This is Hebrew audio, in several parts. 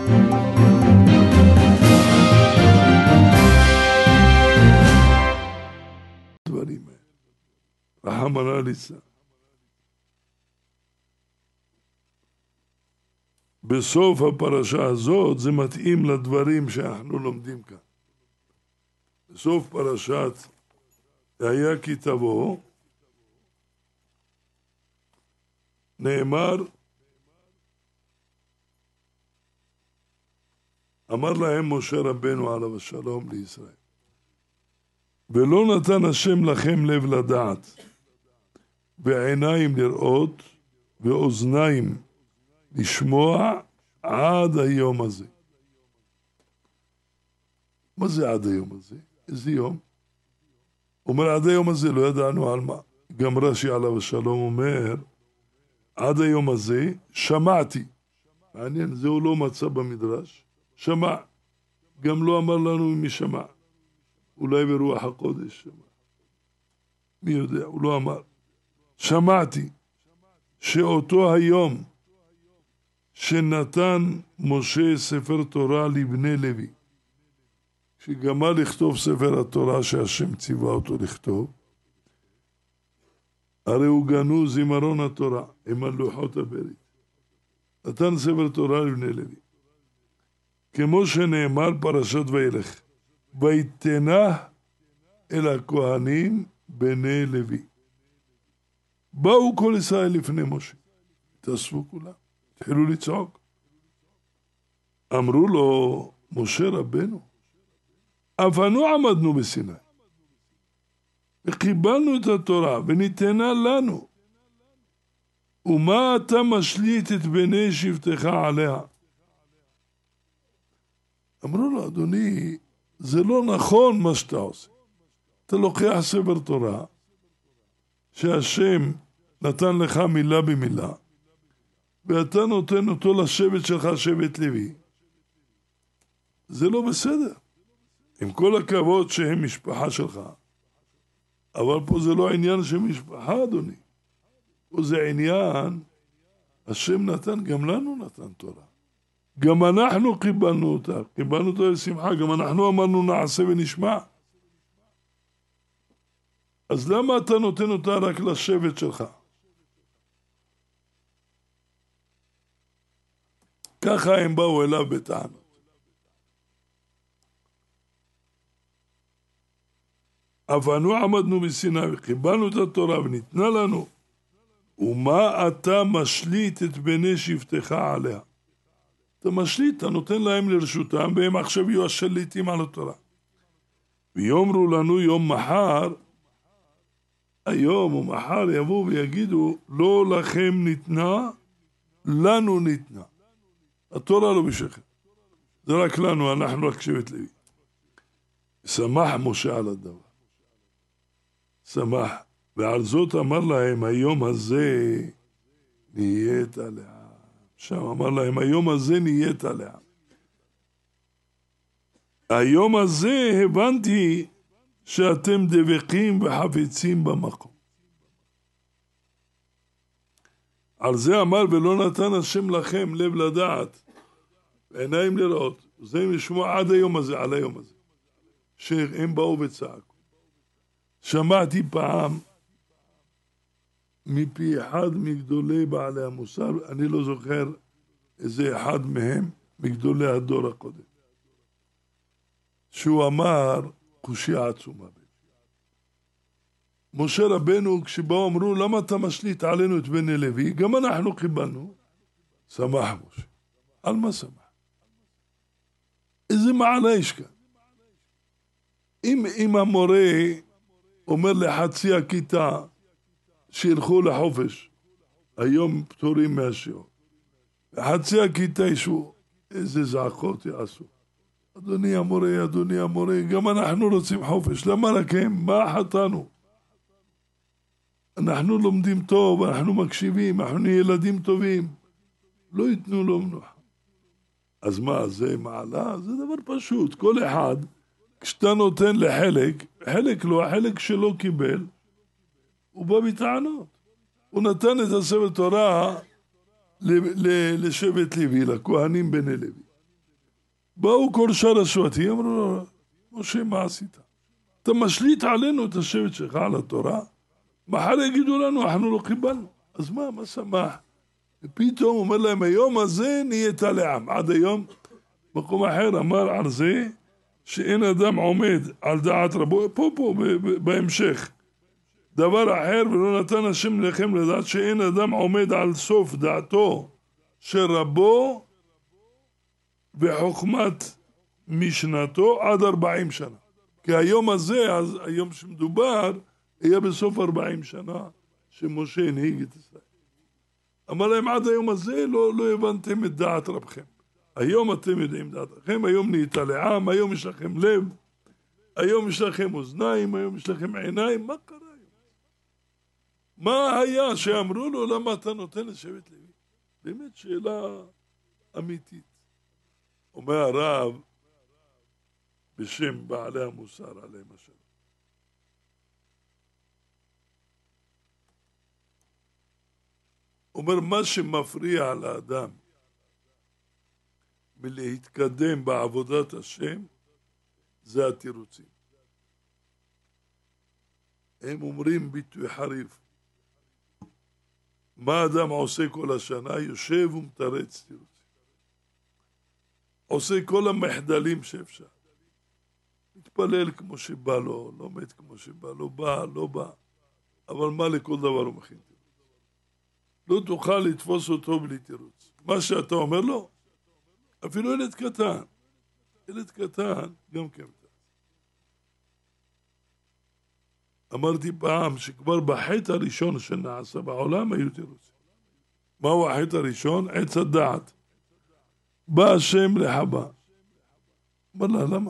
דברים האלה. רחמנא ליצלן. בסוף הפרשה הזאת זה מתאים לדברים שאנחנו לומדים כאן. בסוף פרשת היה כי תבוא נאמר, אמר להם משה רבנו עליו השלום לישראל, ולא נתן השם לכם לב לדעת, ועיניים לראות, ואוזניים לשמוע עד היום הזה. מה זה עד היום הזה? איזה יום? אומר עד היום הזה, לא ידענו על מה. גם רש"י עליו השלום אומר, עד היום הזה שמעתי. מעניין, זה הוא לא מצא במדרש. שמע. גם לא אמר לנו מי שמע. אולי ברוח הקודש שמע. מי יודע, הוא לא אמר. שמעתי שאותו היום שנתן משה ספר תורה לבני לוי, כשגמר לכתוב ספר התורה שהשם ציווה אותו לכתוב, הרי הוא גנוז זימרון התורה עם הלוחות הברית. נתן ספר תורה לבני לוי. כמו שנאמר פרשת וילך, ויתנה אל הכהנים בני לוי. באו כל ישראל לפני משה. תאספו כולם. התחילו לצעוק. אמרו לו, משה רבנו, אבנו עמדנו בסיני, וקיבלנו את התורה, וניתנה לנו. ומה אתה משליט את בני שבטך עליה? אמרו לו, אדוני, זה לא נכון מה שאתה עושה. אתה לוקח ספר תורה, שהשם נתן לך מילה במילה, ואתה נותן אותו לשבט שלך, שבט לוי. זה לא בסדר. עם כל הכבוד שהם משפחה שלך. אבל פה זה לא עניין של משפחה, אדוני. פה זה עניין, השם נתן, גם לנו נתן תורה. גם אנחנו קיבלנו אותה. קיבלנו אותה לשמחה. גם אנחנו אמרנו נעשה ונשמע. אז למה אתה נותן אותה רק לשבט שלך? ככה הם באו אליו בטענות. אבנו עמדנו בסיני וקיבלנו את התורה וניתנה לנו. ומה אתה משליט את בני שבטך עליה? אתה משליט, אתה נותן להם לרשותם, והם עכשיו יהיו השליטים על התורה. ויאמרו לנו יום מחר, היום ומחר יבואו ויגידו, לא לכם ניתנה, לנו ניתנה. התורה לא בשכם. זה רק לנו, אנחנו רק שבט לוי. שמח משה על הדבר. שמח. ועל זאת אמר להם, היום הזה נהיית לעם. שם אמר להם, היום הזה נהיית לעם. היום הזה הבנתי שאתם דבקים וחפצים במקום. על זה אמר, ולא נתן השם לכם לב לדעת, ועיניים לראות. זה הם לשמוע עד היום הזה, על היום הזה. שהם באו וצעקו. שמעתי פעם מפי אחד מגדולי בעלי המוסר, אני לא זוכר איזה אחד מהם, מגדולי הדור הקודם, שהוא אמר קושיה עצומה. משה רבנו, כשבאו אמרו, למה אתה משליט עלינו את בני לוי? גם אנחנו קיבלנו. שמח משה. על מה שמח? איזה מעלה יש כאן? אם המורה אומר לחצי הכיתה שילכו לחופש, היום פטורים מהשיעור, וחצי הכיתה ישו, איזה זעקות יעשו. אדוני המורה, גם אנחנו רוצים חופש, למה רק הם? מה חטאנו? אנחנו לומדים טוב, אנחנו מקשיבים, אנחנו ילדים טובים, לא ייתנו לו מנוחה. אז מה, זה מעלה? זה דבר פשוט. כל אחד, כשאתה נותן לחלק, חלק לא, החלק שלא קיבל, הוא בא בטענות. הוא נתן את הספר תורה לשבט לוי, לכהנים בני לוי. באו כל שאר השבטים, אמרו לו, משה, מה עשית? אתה משליט עלינו את השבט שלך על התורה, מחר יגידו לנו, אנחנו לא קיבלנו. אז מה שמח? ופתאום אומר להם, היום הזה נהיית לעם. עד היום, מקום אחר אמר על זה, שאין אדם עומד על דעת רבו, פה, בהמשך. דבר אחר, ולא נתן השם לכם לדעת שאין אדם עומד על סוף דעתו של רבו וחוכמת משנתו עד 40 שנה. כי היום הזה, אז היום שמדובר, היה בסוף 40 שנה שמשה הנהיג את ישראל. אמר להם, עד היום הזה לא הבנתם את דעת רבכם. היום אתם יודעים דעתכם, היום נהיית לעם, היום יש לכם לב, היום יש לכם אוזניים, היום יש לכם עיניים, מה קרה היום? מה היה שאמרו לו, למה אתה נותן לשבט לוי? באמת שאלה אמיתית. אומר הרב, בשם בעלי המוסר עליהם השם. אומר, מה שמפריע לאדם מלהתקדם בעבודת השם, זה התירוצים. הם אומרים ביטוי חריף. מה אדם עושה כל השנה? יושב ומתרץ תירוצים. עושה כל המחדלים שאפשר. מתפלל כמו שבא לו, לומד כמו שבא לו, בא, לא בא. אבל מה לכל דבר הוא מכין תירוץ? לא תוכל לתפוס אותו בלי תירוץ. מה שאתה אומר לו, אפילו ילד קטן, גם כן. אמרתי פעם שכבר בחטא הראשון שנעשה בעולם היו תירוצים. מהו החטא הראשון? עץ הדעת. בא השם לחווה. אמר לה, למה?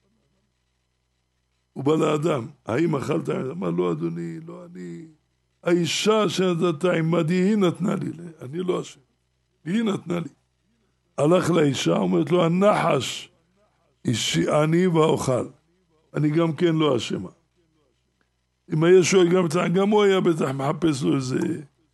הוא בא לאדם, האם אכלת? אמר לו, אדוני, לא אני. האישה שנתת עמדי, היא נתנה לי, אני לא אשם. היא נתנה לי. הלך לאישה, אומרת לו, הנחש אישי אני ואוכל. אני גם כן לא אשמה. אם היה שואל גם הוא היה בטח מחפש לו איזה...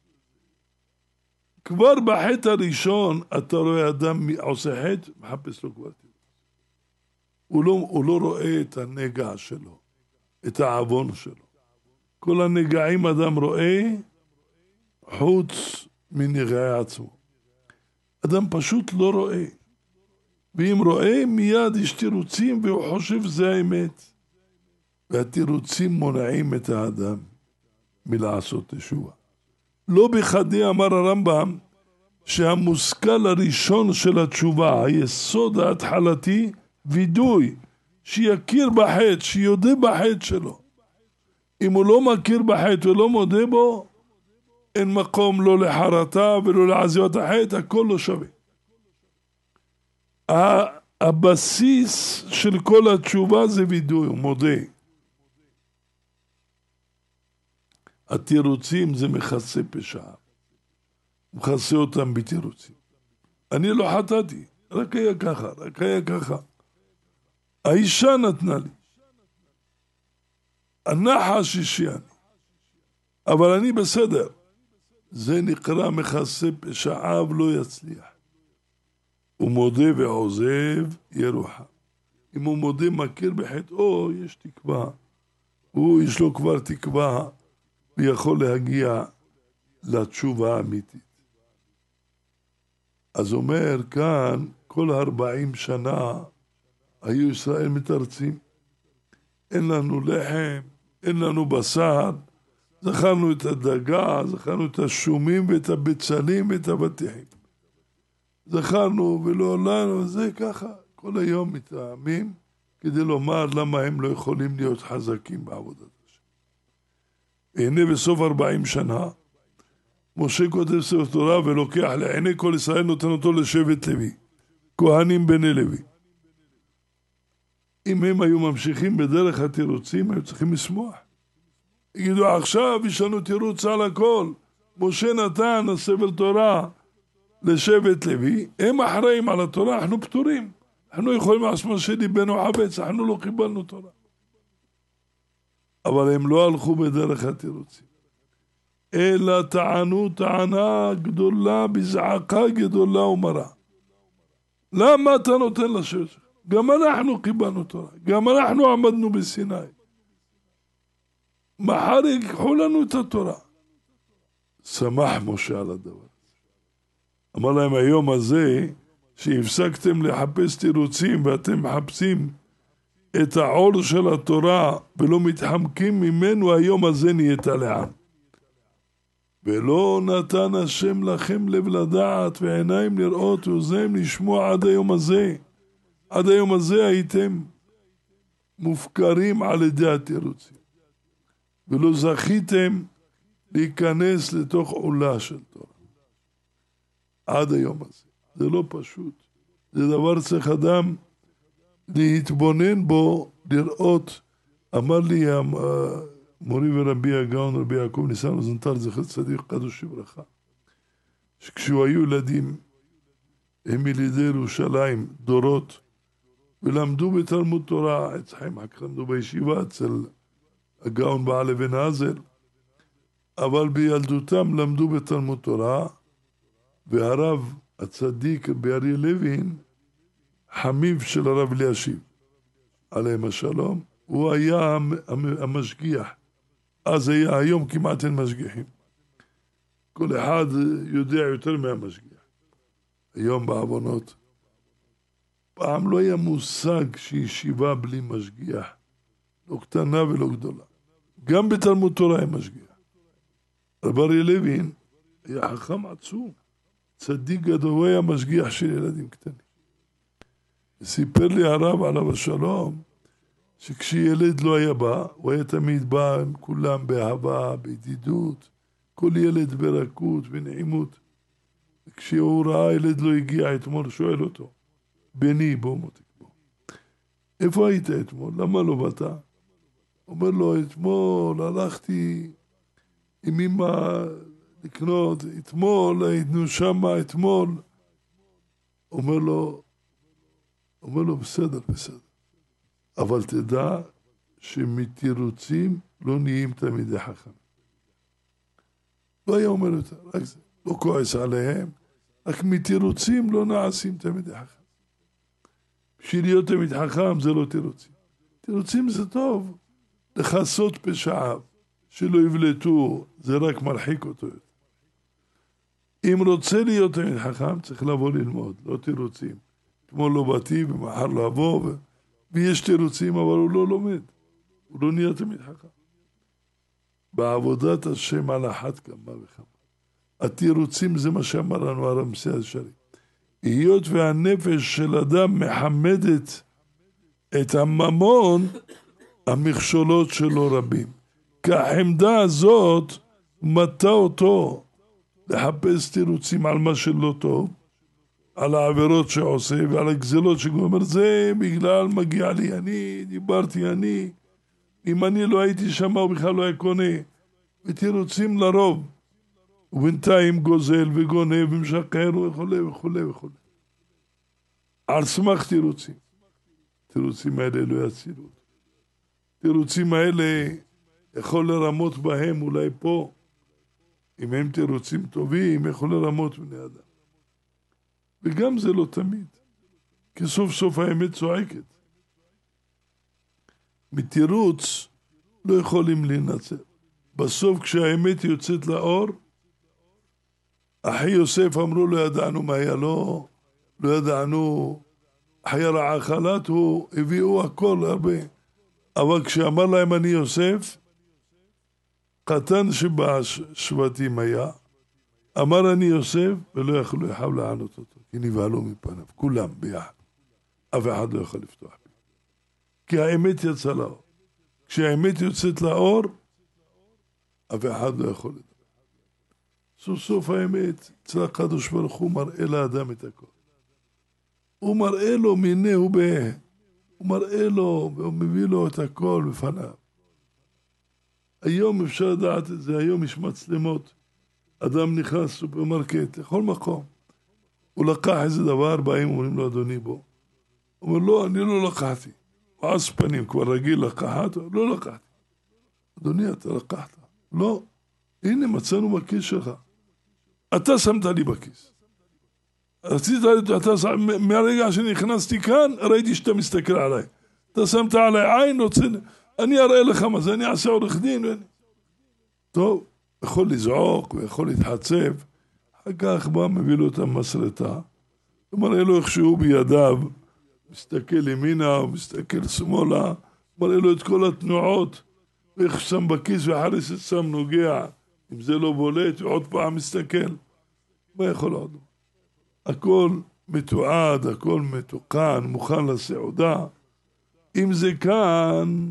כבר בחטא הראשון, אתה רואה אדם עושה חטא, מחפש לו כבר תירוץ. הוא לא רואה את הנגע שלו, את העוון שלו. כל הנגעים אדם רואה חוץ מנגעי עצמו. אדם פשוט לא רואה. ואם רואה, מיד יש תירוצים והוא חושב זה האמת. והתירוצים מונעים את האדם מלעשות תשובה. לא בכדי אמר הרמב"ם שהמושכל הראשון של התשובה, היסוד ההתחלתי, וידוי, שיכיר בחטא, שיודע בחטא שלו. אם הוא לא מכיר בחטא ולא מודה בו, אין מקום לא לחרטה ולא לעזיבת החטא, הכל לא שווה. הבסיס של כל התשובה זה וידוי, הוא מודה. התירוצים זה מכסה פשע. מכסה אותם בתירוצים. אני לא חטאתי, רק היה ככה. האישה נתנה לי. הנחש אישי אני. אבל אני בסדר. זה נקרא מכסה פשעיו לא יצליח. הוא מודה ועוזב ירוחם. אם הוא מודה מכיר בחטאו, יש תקווה. יש לו כבר תקווה ויכול להגיע לתשובה האמיתית. אז אומר כאן, כל 40 שנה היו ישראל מתרצים. אין לנו לחם, אין לנו בשר, זכרנו את הדגה, זכרנו את השומים ואת הבצלים ואת הבטיחים. זכרנו ולא לנו, זה ככה, כל היום מתאמים כדי לומר למה הם לא יכולים להיות חזקים בעבודת השם. והנה בסוף 40 שנה, משה כותב ספר תורה ולוקח לעיני כל ישראל נותן אותו לשבט לוי, כהנים בני לוי. אם הם היו ממשיכים בדרך התירוצים, היו צריכים לשמוח. יגידו, עכשיו יש לנו תירוץ על הכל. משה נתן ספר תורה לשבט לוי, הם אחראים על התורה, אנחנו פטורים. אנחנו יכולים לעשות מה שליבנו חפץ, אנחנו לא קיבלנו תורה. אבל הם לא הלכו בדרך התירוצים. אלא טענו טענה גדולה, בזעקה גדולה ומרה. למה אתה נותן לשבט שלך? גם אנחנו קיבלנו תורה, גם אנחנו עמדנו בסיני. מחר ייקחו לנו את התורה. שמח משה על הדבר. אמר להם, היום הזה שהפסקתם לחפש תירוצים ואתם מחפשים את העול של התורה ולא מתחמקים ממנו, היום הזה נהיית לעם. ולא נתן השם לכם לב לדעת ועיניים לראות ואוזניים לשמוע עד היום הזה. עד היום הזה הייתם מופקרים על ידי התירוצים. ולא זכיתם להיכנס לתוך עולה של תורה. עד היום הזה. זה לא פשוט. זה דבר צריך אדם להתבונן בו, לראות. אמר לי מורי ורבי הגאון, רבי יעקב ניסן רוזנטל, זכר צדיק קדוש לברכה, שכשהוא היו ילדים, הם ילידי ירושלים, דורות, ולמדו בתלמוד תורה, אצלם למדו בישיבה אצל הגאון בעל אבן עזר, אבל בילדותם למדו בתלמוד תורה, והרב הצדיק בארי לוין, חמיו של הרב אלישיב, עליהם השלום, הוא היה המשגיח. אז היה, היום כמעט אין משגיחים. כל אחד יודע יותר מהמשגיח. היום בעוונות. פעם לא היה מושג שישיבה בלי משגיח. לא קטנה ולא גדולה. גם בתלמוד תורה היה משגיח. רב אריה לוין היה חכם עצום. צדיק גדול, הוא היה משגיח של ילדים קטנים. סיפר לי הרב עליו השלום, שכשילד לא היה בא, הוא היה תמיד בא עם כולם באהבה, בידידות, כל ילד ברכות ונעימות. כשהוא ראה ילד לא הגיע אתמול, שואל אותו, בני, בוא מותק בוא. איפה היית אתמול? למה לא באת? אומר לו, אתמול הלכתי עם אמא לקנות, אתמול היינו שמה, אתמול. אומר לו, בסדר. אבל תדע שמתירוצים לא נהיים תלמידי חכם. לא היה אומר יותר, רק זה. לא כועס עליהם, רק מתירוצים לא נעשים תלמידי חכם. בשביל להיות תלמיד חכם זה לא תירוצים. תירוצים זה טוב, לחסות פשעיו, שלא יבלטו, זה רק מרחיק אותו. אם רוצה להיות תלמיד חכם, צריך לבוא ללמוד, לא תירוצים. אתמול לא באתי ומחר לבוא, ויש תירוצים, אבל הוא לא לומד. הוא לא נהיה תלמיד חכם. בעבודת השם על אחת כמה וכמה. התירוצים זה מה שאמר לנו הרמסי השרי. היות והנפש של אדם מחמדת את הממון, המכשולות שלו רבים. כי החמדה הזאת מטה אותו לחפש תירוצים על מה שלא טוב, על העבירות שעושה ועל הגזלות שגומר, זה בגלל מגיע לי, אני דיברתי, אם אני לא הייתי שם הוא בכלל לא היה קונה, ותירוצים לרוב, ובינתיים גוזל וגונב ומשקר וכו'. על סמך תירוצים. תירוצים האלה לא יצילו. תירוצים האלה יכול לרמות בהם אולי פה, אם הם תירוצים טובים, יכול לרמות בני אדם. וגם זה לא תמיד, כי סוף סוף האמת צועקת. מתירוץ לא יכולים להינצל. בסוף כשהאמת יוצאת לאור, אחי יוסף אמרו לא ידענו מה היה לו, לא ידענו, חיה רעה חלת, הוא הביאו הכל הרבה. אבל כשאמר להם אני יוסף, קטן שבשבטים היה, אמר אני יוסף, ולא יכלו לענות אותו, כי נבהלו מפניו, כולם ביחד. אף אחד לא יכול לפתוח בי. כי האמת יצאה לאור. כשהאמת יוצאת לאור, אף אחד לא יכול לדבר. סוף סוף האמת, אצל הקדוש ברוך הוא מראה לאדם את הכל. הוא מראה לו מינהו בה. הוא מראה לו, והוא מביא לו את הכל בפניו. היום אפשר לדעת את זה, היום יש מצלמות. אדם נכנס סופרמרקט, לכל מקום. הוא לקח איזה דבר, באים אומרים לו, אדוני בוא. הוא אומר, לא, אני לא לקחתי. הוא עש פנים, כבר רגיל לקחת, לא לקחתי. אדוני, אתה לקחת. לא, הנה מצאנו בכיס שלך. אתה שמת לי בכיס. רצית, מהרגע שנכנסתי כאן, ראיתי שאתה מסתכל עליי. אתה שמת עליי עין, אני אראה לך מה זה, אני אעשה עורך דין. טוב, יכול לזעוק, ויכול להתחצב. אחר כך בא, מביא לו את המסרטה, ומראה לו איך שהוא בידיו, מסתכל ימינה, או מסתכל שמאלה, מראה לו את כל התנועות, ואיך שם בכיס וחריס שם נוגע, אם זה לא בולט, ועוד פעם מסתכל. מה יכול עוד? הכל מתועד, הכל מתוקן, מוכן לסעודה. אם זה כאן,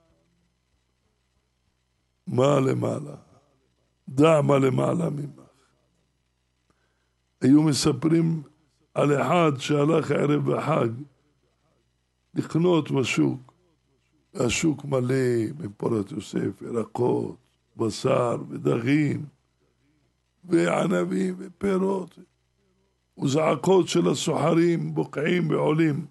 מה למעלה? דע מה למעלה ממך. היו מספרים על אחד שהלך ערב החג לקנות בשוק. השוק מלא מפורת יוסף, ירקות, בשר ודגים וענבים ופירות. וזעקות של הסוחרים בוקעים ועולים.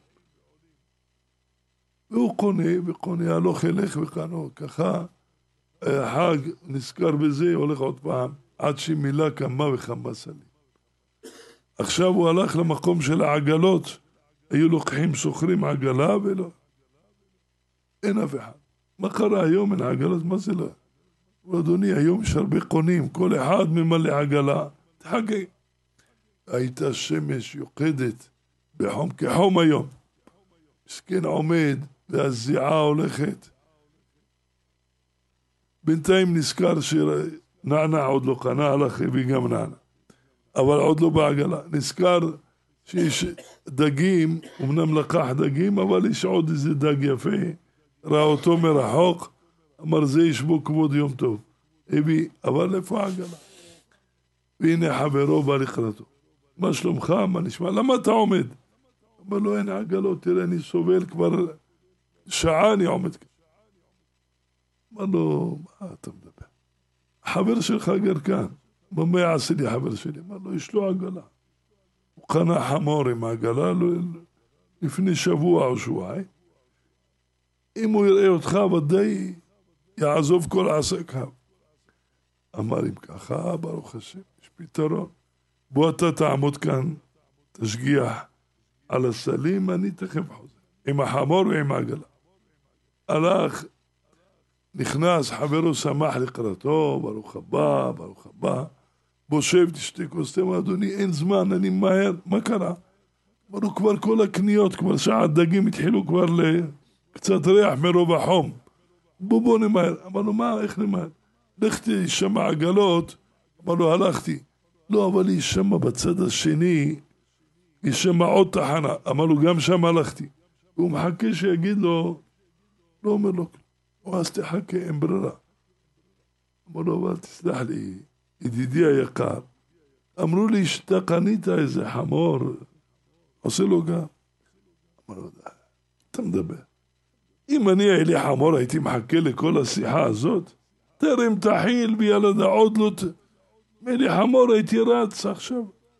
והוא קונה וקונה, הלוך ילך וקנו. ככה החג נזכר בזה, הולך עוד פעם, עד שמילא כמה וכמה סלים. עכשיו הוא הלך למקום של העגלות, היו לוקחים סוחרים עגלה ולא. אין אף אחד. מה קרה היום? אין עגלות, מה זה לא? אדוני, היום יש הרבה קונים, כל אחד ממלא עגלה, תחכה. הייתה שמש יוקדת בחום, כחום היום. מסכן עומד, והזיעה הולכת. בינתיים נזכר שנענה עוד לא קנה, הלך וגם נענה. אבל עוד לא בעגלה. נזכר שיש דגים, אמנם לקח דגים, אבל יש עוד איזה דג יפה. ראה אותו מרחוק, אמר זה יש בו כבוד יום טוב. הביא, אבל איפה העגלה? והנה חברו בא לקראתו. מה שלומך? מה נשמע? למה אתה עומד? אמר לו, אין עגלות, תראה, אני סובל כבר שעה אני עומד כאן. אמר לו, מה אתה מדבר? החבר שלך גר כאן. מה יעשה לי חבר שלי? אמר לו, יש לו עגלה. הוא קנה חמור עם עגלה לפני שבוע או שבועיים. אם הוא יראה אותך ודאי יעזוב כל עסקיו. אמר אם ככה, ברוך השם, יש פתרון. בוא אתה תעמוד כאן, תשגיח על הסלים, אני תכף חוזר. עם החמור ועם העגלה. הלך, נכנס, חברו שמח לקראתו, ברוך הבא, ברוך הבא. בוא שב, תשתה כוס תה, אדוני, אין זמן, אני מהר, מה קרה? אמרו כבר כל הקניות, כבר שעת דגים התחילו כבר קצת ריח מרוב החום. בוא נמהר. אמר לו, מה, איך נמהר? לכתי שם עגלות. אמר לו, הלכתי. לא, אבל היא שם בצד השני, היא שם עוד תחנה. אמר לו, גם שם הלכתי. והוא מחכה שיגיד לו, לא אומר לו, אז תחכה, אין ברירה. אמר לו, אבל תסלח לי, ידידי היקר, אמרו לי שאתה קנית איזה חמור, עושה לו גם. אמר לו, אתה מדבר. אם אני היה לי חמור, הייתי מחכה לכל השיחה הזאת, תרם תחיל בילדה עוד לא... מלי חמור הייתי רץ עכשיו.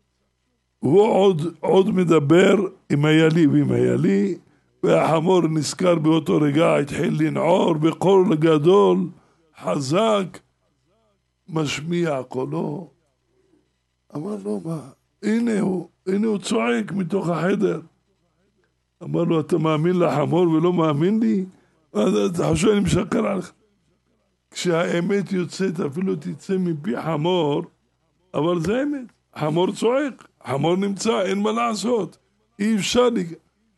הוא עוד מדבר עם הילי ועם הילי, והחמור נזכר באותו רגע, התחיל לנעור בקול גדול, חזק, משמיע קולו. אמר לו, מה? הנה הוא צועק מתוך החדר. אמר לו, אתה מאמין לחמור ולא מאמין לי? אתה חושב אני משקר עליך. כשהאמת יוצאת, אפילו תצא מפי חמור, אבל זה אמת. חמור צועק, חמור נמצא, אין מה לעשות. אי אפשר לי.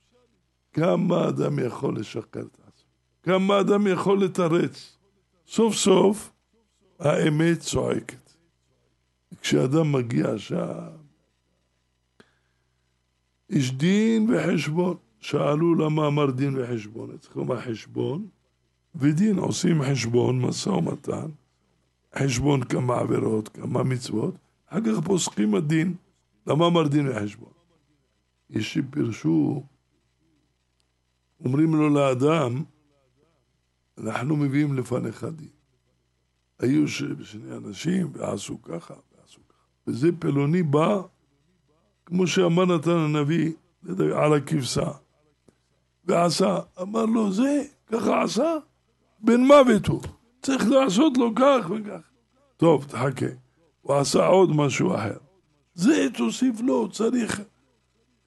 כמה אדם יכול לשקר את עצמו? כמה אדם יכול לתרץ? סוף סוף, האמת צועקת. כשאדם מגיע שם, יש דין וחשבון. שאלו למה אמר דין וחשבון. אצלכם מה חשבון? ודין, עושים חשבון, משא ומתן, חשבון כמה עבירות, כמה מצוות, אחר כך פוסקים הדין. למה אמר דין וחשבון? יש שפרשו, אומרים לו לאדם, אנחנו מביאים לפניך דין. היו שני אנשים ועשו ככה, וזה פלוני בא, כמו שאמר נתן הנביא, על הכבשה, ועשה, אמר לו זה, ככה עשה, בן מוות הוא, צריך לעשות לו כך וכך. טוב, תחכה, הוא עשה עוד משהו אחר. זה תוסיף לו, צריך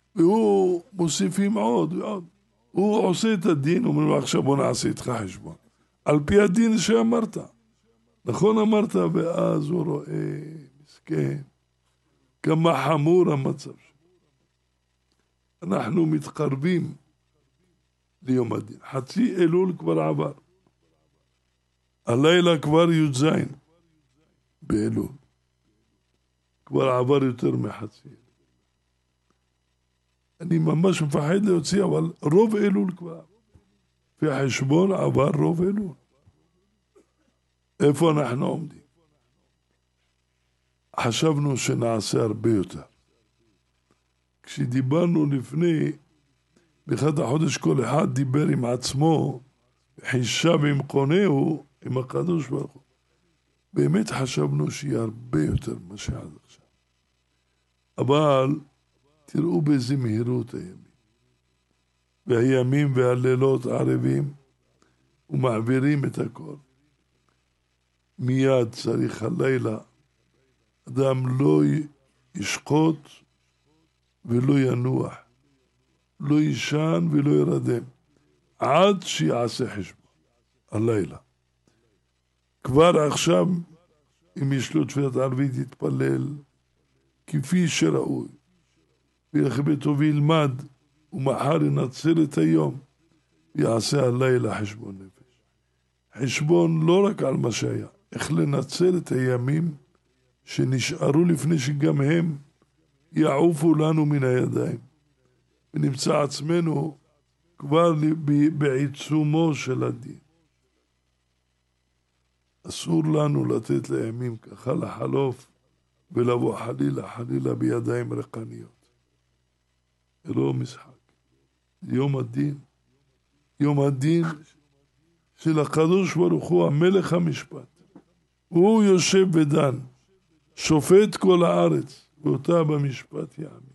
והוא מוסיפים עוד ועוד. הוא עושה את הדין, אומר לו עכשיו בוא נעשה איתך חשבון. על פי הדין שאמרת. נכון אמרת, ואז הוא רואה, מסכן, כמה חמור המצב שלו. אנחנו מתקרבים ליום הדין. חצי אלול כבר עבר. הלילה כבר י"ז באלול. כבר עבר יותר מחצי. אני ממש מפחד להוציא, אבל רוב אלול כבר. לפי החשבון עבר רוב אלול. איפה אנחנו עומדים? חשבנו שנעשה הרבה יותר. כשדיברנו לפני, באחד החודש כל אחד דיבר עם עצמו, חישב עם קונהו, עם הקדוש ברוך הוא. באמת חשבנו שיהיה הרבה יותר מה שעד עכשיו. אבל תראו באיזה מהירות הימים. והימים והלילות ערבים, ומעבירים את הכל. מיד צריך הלילה, אדם לא ישקוט ולא ינוח, לא ישן ולא ירדם, עד שיעשה חשבון, הלילה. כבר עכשיו, אם יש לו תפילת ערבית, יתפלל כפי שראוי, וילך ביתו וילמד, ומחר ינצל את היום, ויעשה הלילה חשבון נפש. חשבון לא רק על מה שהיה, איך לנצל את הימים שנשארו לפני שגם הם יעופו לנו מן הידיים. ונמצא עצמנו כבר בעיצומו של הדין. אסור לנו לתת לימים ככה לחלוף ולבוא חלילה בידיים ריקניות. זה לא משחק. יום הדין. יום הדין של הקדוש ברוך הוא, המלך המשפט. הוא יושב ודן, שופט כל הארץ, ואותה במשפט יעמיד.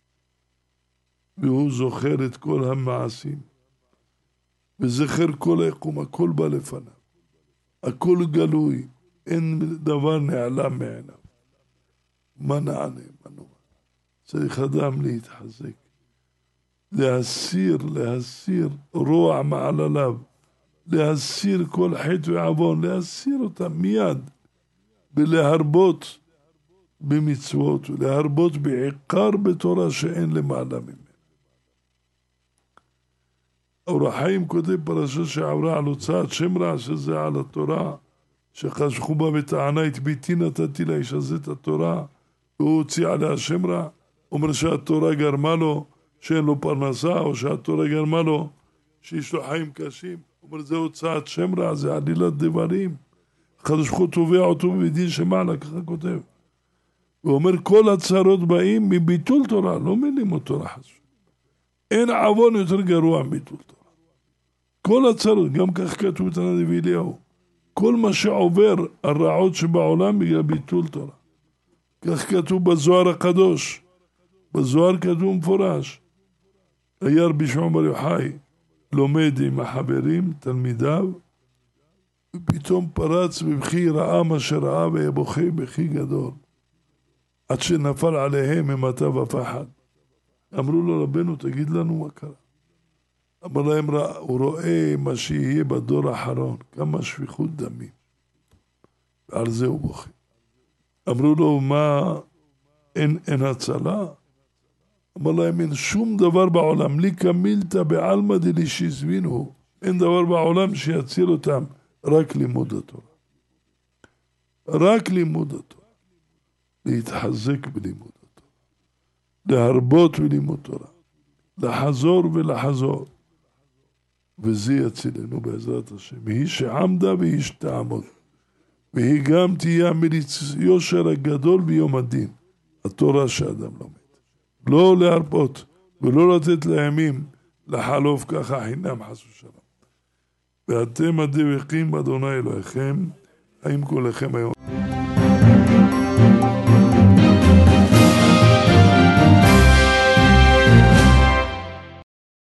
והוא זוכר את כל המעשים, וזכר כל היקום, הכל בא לפניו. הכל גלוי, אין דבר נעלם מעיניו. מה נענה, מה נאמר? צריך אדם להתחזק, להסיר רוע מעלליו, להסיר כל חטא ועוון, להסיר אותם מיד, ולהרבות במצוות, ולהרבות בעיקר בתורה שאין למעלה ממנו. אור החיים כותב פרשה שעברה על הוצאת שם רע, שזה על התורה, שחשכו בה בטענה, את ביתי נתתי לאיש הזה את התורה, והוא הוציא עליה שם רע, אומר שהתורה גרמה לו שאין לו פרנסה, או שהתורה גרמה לו שיש לו חיים קשים. אומר, זה הוצאת שם רע, זה עלילת דברים. הקדוש ברוך הוא תובע אותו בדין שמעלה, ככה כותב. הוא אומר, כל הצרות באים מביטול תורה, לא מלימוד תורה חסו. אין עוון יותר גרוע מביטול תורה. כל הצרות, גם כך כתוב את הנביא אליהו. כל מה שעובר הרעות שבעולם בגלל ביטול תורה. כך כתוב בזוהר הקדוש. בזוהר כתוב מפורש. היה רבי שמעון בר יוחאי לומד עם החברים, תלמידיו, ופתאום פרץ בבכי, ראה מה שראה, והיה בוכה בכי גדול. עד שנפל עליהם אימתה ופחד. אמרו לו, רבנו, תגיד לנו מה קרה. אמר להם, הוא רואה מה שיהיה בדור האחרון, כמה שפיכות דמים. ועל זה הוא בוכה. אמרו לו, מה, אין הצלה? אמר להם, אין שום דבר בעולם, לי כמילתא בעלמא דלישיזבינו, אין דבר בעולם שיציל אותם, רק לימוד התורה. רק לימוד התורה. להתחזק בלימוד התורה. להרבות בלימוד תורה. לחזור ולחזור. וזה יצילנו בעזרת השם. והיא שעמדה והיא שתעמוד. והיא גם תהיה המליץ יושר הגדול ביום הדין. התורה שאדם לומד. לא להרפות ולא לתת לימים לחלוף ככה חינם חס ושלום. ואתם הדבקים באדוני אלוהיכם, האם כולכם היום